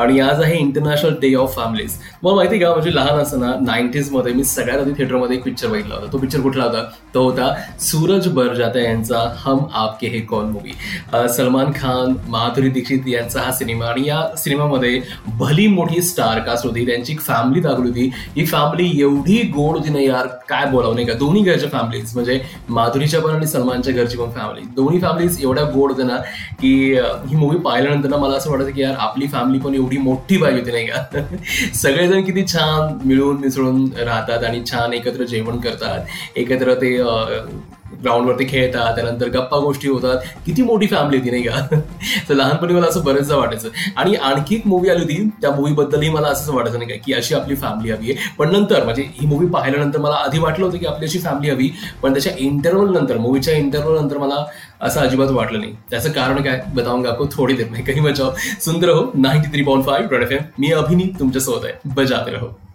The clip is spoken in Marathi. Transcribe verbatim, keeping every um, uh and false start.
आणि आज आहे इंटरनॅशनल डे ऑफ फॅमिलीज. मला माहिती का, म्हणजे लहान असताना नाईन्टीज मध्ये मी सगळ्यात आधी थिएटरमध्ये एक पिक्चर बघितला होता. तो पिक्चर कुठला होता? तो होता सूरज बरजात्या यांचा हम आपके है कौन मूवी. सलमान खान, माधुरी दीक्षित यांचा हा सिनेमा, आणि या सिनेमामध्ये भली मोठी स्टार कास्ट होती, त्यांची एक फॅमिली दाखवली होती. ही फॅमिली एवढी गोड होती ना यार, काय बोलावं नाही का. दोन्ही घरच्या फॅमिलीज, म्हणजे माधुरीच्या पण आणि सलमानच्या घरची पण फॅमिली, दोन्ही फॅमिलीज एवढ्या गोड होत्या ना की ही मूवी पाहिल्यानंतर ना मला असं वाटायचं की यार आपली फॅमिली पण एवढी मोठी पाहिजे होती नाही का. सगळेजण किती छान मिळून मिसळून राहतात आणि छान एकत्र जेवण करतात, एकत्र ते ग्राउंडवरती खेळतात, त्यानंतर गप्पा गोष्टी होतात. किती मोठी फॅमिली होती नाही का. तर लहानपणी मला असं बरेचदा वाटायचं. आणि आणखी एक मूवी आली होती, त्या मूवीबद्दलही मला असं वाटायचं नाही का की अशी आपली फॅमिली हवी आहे. पण नंतर म्हणजे ही मूवी पाहिल्यानंतर मला आधी वाटलं होतं की आपली अशी फॅमिली हवी, पण त्याच्या इंटरव्हल नंतर, मूवीच्या इंटरव्हल नंतर मला असं अजिबात वाटलं नाही. त्याचं कारण काय बताऊंगा आपको थोडी देर में. कहीं बचाओ, सुंदर हो ninety three point five red FM. मी अभिनीत तुमच्यासोबत आहे, बजाते रहो.